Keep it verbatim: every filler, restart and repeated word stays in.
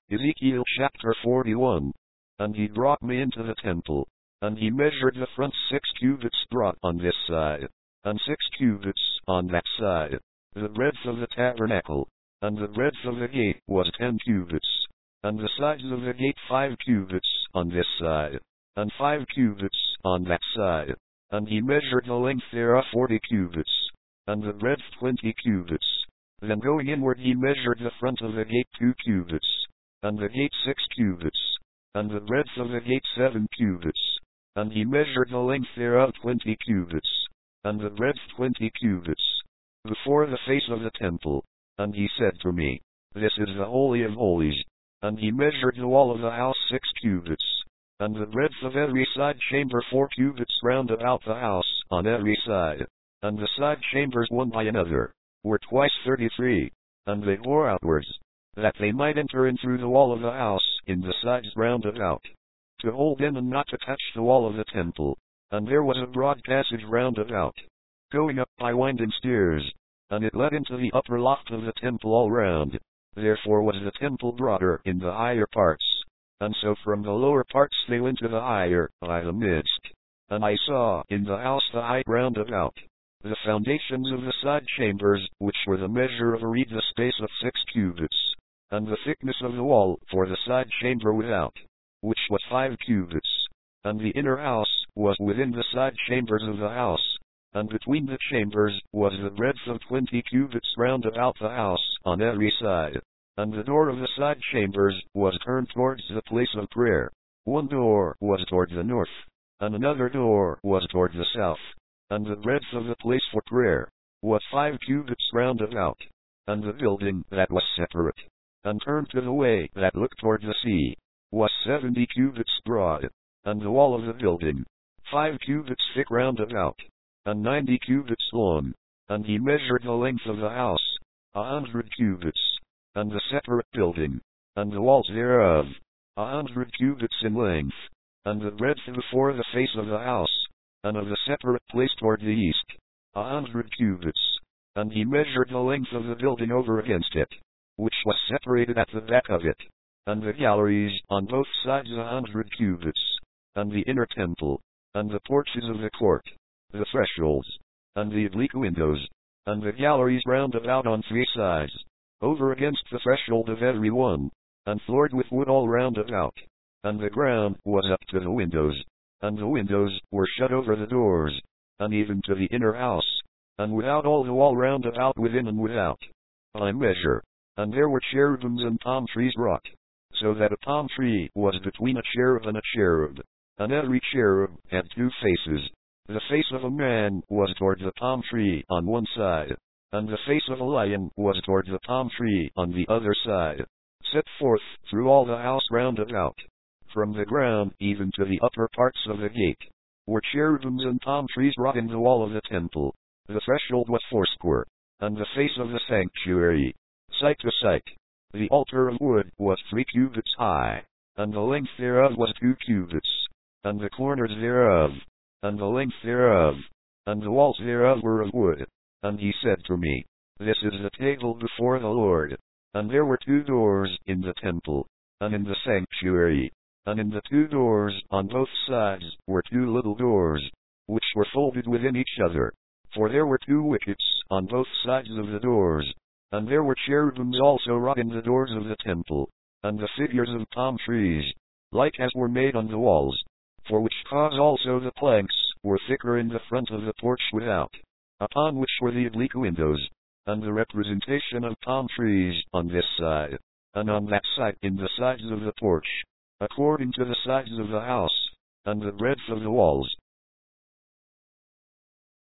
Ezekiel chapter forty-one. And he brought me into the temple, and he measured the front six cubits broad on this side, and six cubits on that side, the breadth of the tabernacle, and the breadth of the gate was ten cubits, and the sides of the gate five cubits on this side, and five cubits on that side. And he measured the length thereof forty cubits, and the breadth twenty cubits. Then going inward he measured the front of the gate two cubits, and the gate six cubits, and the breadth of the gate seven cubits. And he measured the length thereof twenty cubits, and the breadth twenty cubits, before the face of the temple. And he said to me, This is the Holy of Holies. And he measured the wall of the house six cubits, and the breadth of every side chamber four cubits round about the house on every side. And the side chambers one by another were twice thirty-three, and they bore outwards, that they might enter in through the wall of the house in the sides round about, to hold in and not to touch the wall of the temple. And there was a broad passage round about, going up by winding stairs, and it led into the upper loft of the temple all round. Therefore was the temple broader in the higher parts, and so from the lower parts they went to the higher by the midst. And I saw in the house the height round about, the foundations of the side chambers, which were the measure of a reed the space of six cubits, and the thickness of the wall for the side chamber without, which was five cubits. And the inner house was within the side chambers of the house, and between the chambers was the breadth of twenty cubits round about the house on every side. And the door of the side chambers was turned towards the place of prayer. One door was toward the north, and another door was toward the south. And the breadth of the place for prayer was five cubits round about. And the building that was separate, and turned to the way that looked toward the sea, was seventy cubits broad. And the wall of the building, five cubits thick round about, and ninety cubits long. And he measured the length of the house, a hundred cubits, and the separate building, and the walls thereof, a hundred cubits in length, and the breadth before the face of the house, and of the separate place toward the east, a hundred cubits. And he measured the length of the building over against it, which was separated at the back of it, and the galleries on both sides a hundred cubits, and the inner temple, and the porches of the court, the thresholds, and the oblique windows, and the galleries round about on three sides, over against the threshold of every one, and floored with wood all round about. And the ground was up to the windows, and the windows were shut over the doors, and even to the inner house, and without all the wall round about within and without, by measure. And there were cherubims and palm trees wrought, so that a palm tree was between a cherub and a cherub, and every cherub had two faces. The face of a man was toward the palm tree on one side, and the face of a lion was toward the palm tree on the other side, set forth through all the house round about, from the ground even to the upper parts of the gate, were cherubims and palm trees wrought in the wall of the temple. The threshold was foursquare, and the face of the sanctuary, side to side. The altar of wood was three cubits high, and the length thereof was two cubits, and the corners thereof, and the length thereof, and the walls thereof were of wood. And he said to me, This is the table before the Lord. And there were two doors in the temple, and in the sanctuary, and in the two doors on both sides were two little doors, which were folded within each other. For there were two wickets on both sides of the doors, and there were cherubims also wrought in the doors of the temple, and the figures of palm trees, like as were made on the walls, for which cause also the planks were thicker in the front of the porch without, upon which were the oblique windows, and the representation of palm trees on this side, and on that side in the sides of the porch, according to the sides of the house, and the breadth of the walls,